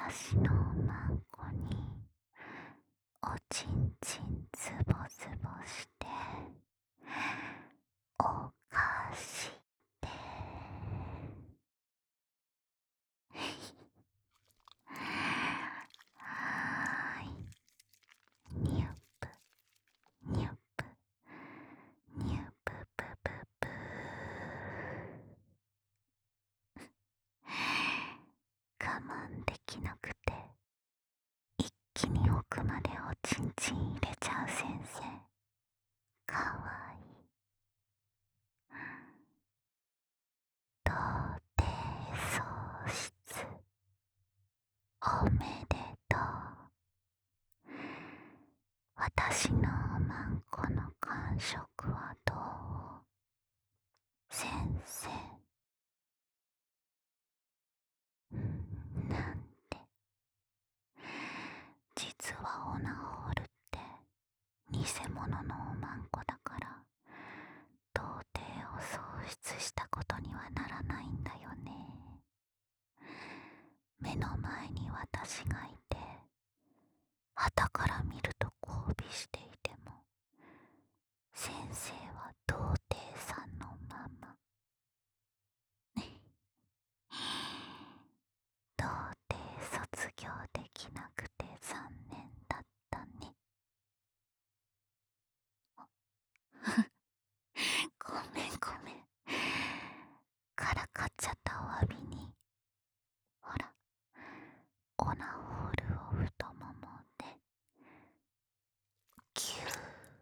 私のマンコにおちんちんズボズボしておかしてはーい、ニュープニュープニューププププ我慢できなくて一気に奥までおちんちん入れちゃう先生、かわいい。童貞喪失おめでとう。私のマンコの感触はどう？先生。なんで。実はオナホールって偽物のおまんこだから童貞を喪失したことにはならないんだよね。目の前に私がいて傍から見ると交尾していても先生は童貞さんのまま童貞卒業できなくて残念だったね。ごめんごめん。からかっちゃったお詫びに、ほらオナホールを太ももでキュー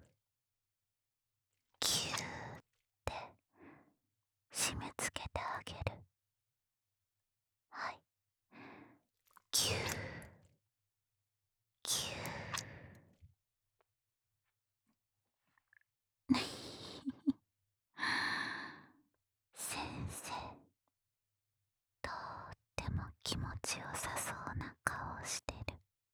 キューって締め付けてあげる。はい、キューキュー先生、とっても気持ちよさそうな顔してる。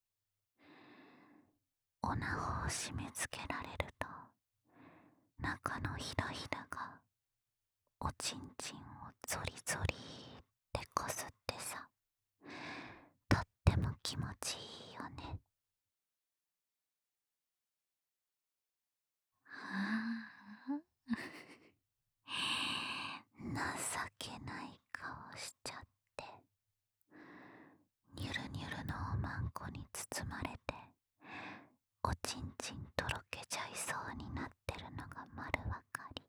オナホを締め付けられると中のひらひらがおちんちんをゾリゾリってこすってさ、とっても気持ちいいよね。はあ情けない顔しちゃって、ニュルニュルのおまんこに包まれておちんちんとろけちゃいそうになってるのが丸わかり。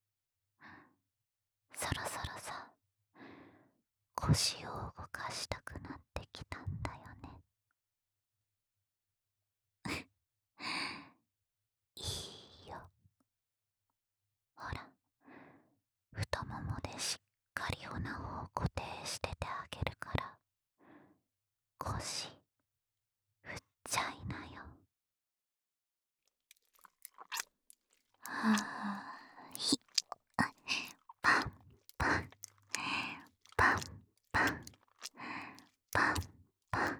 そろそろさ、腰を動かしたくなってきたんだよね。いいよ。ほら、太ももでしっかりオナホを固定しててあげるから腰振っちゃいなよ。はーい、パンパンパンパンパンパン。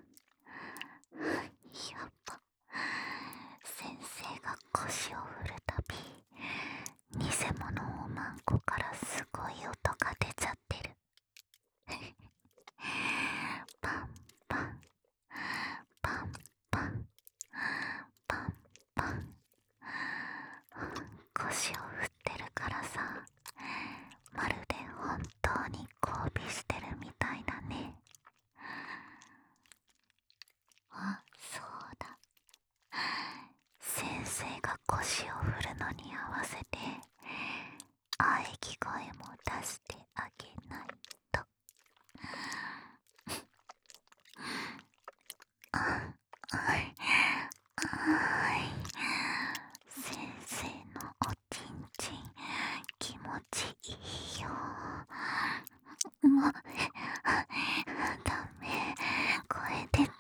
やっぱ先生が腰を振るたび偽物おまんこからすごい音が出ちゃってる。パンパンパンパンパンパン。腰を振ってるからさ、まるで本当に交尾してるみたいだね。あ、そうだ。先生が腰を振るのに合わせて喘ぎ声も出してあげないと。先生のおちんちん気持ちいいよ。もうダメ、声出